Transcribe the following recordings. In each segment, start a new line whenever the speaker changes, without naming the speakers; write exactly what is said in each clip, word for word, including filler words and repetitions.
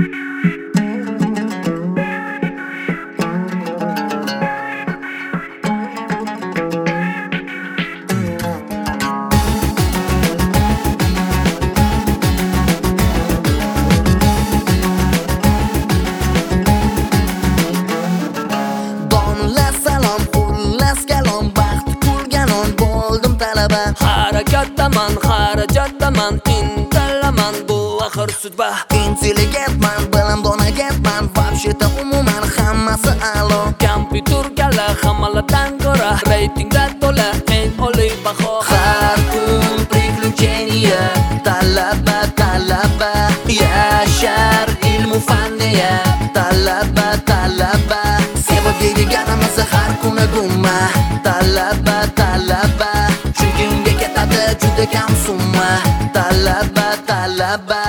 Harakatdaman, xarajatdaman, intilaman, bu axir sudba.
Intelligentman, bilimdon agentman, вообще-то umuman hammasi a'lo.
Kompyuter kala hammalardan ko'ra reytingda to'la eng oliy baho.
Har kun приключения, talaba talaba, yashar ilmu fanniya, talaba talaba. Sevgi deganimiz har kuni gumma, talaba talaba. Chunki unga ketadi juda kam summa, talaba talaba.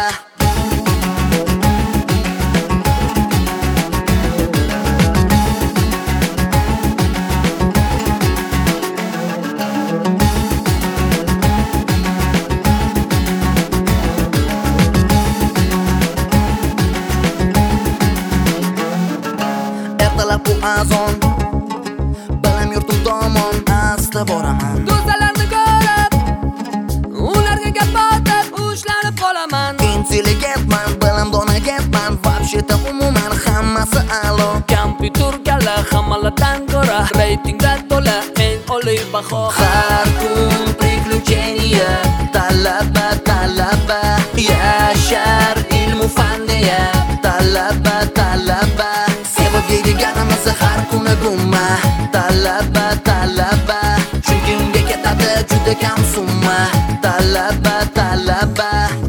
Ertalab bu azon, bilim yurtim tomon asta boraman.
Do'stlarni ko'rib, ularga gap otib, ushlanib qolaman.
Intelligentman, bilimdon agentman, вообще-то umuman hammasi a'lo.
Kompyuter kala hammalardan ko'ra reytingda to'la eng oliy baho.
Har kun приключения, talaba talaba, yashar ilmu fanniya, talaba talaba. Sevgi deganimiz har kuni gumma, talaba talaba. Chunki unga ketadi juda kam summa, talaba talaba.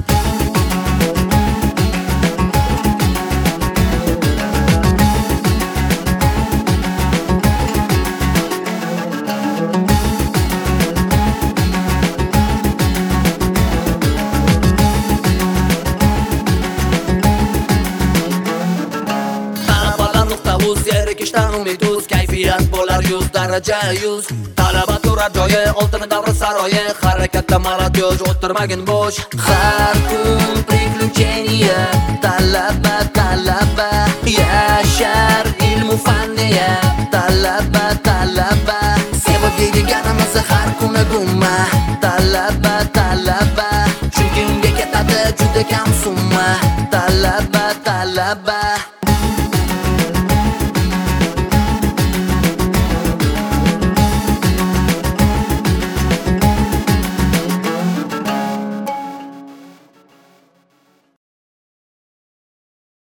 Zerikishdan umiduz, kayfiyat bo'lar yuz daraja yuz. Talaba turar joyi, oltin davri saroyi, harakatda молодежь, o'tirmagin bo'sh. Har kun приключения, talaba talaba, yashar ilmu fanniya, talaba talaba. Sevgi deganimiz har kuni gumma, talaba talaba. Chunki unga ketadi juda kam summa, talaba talaba.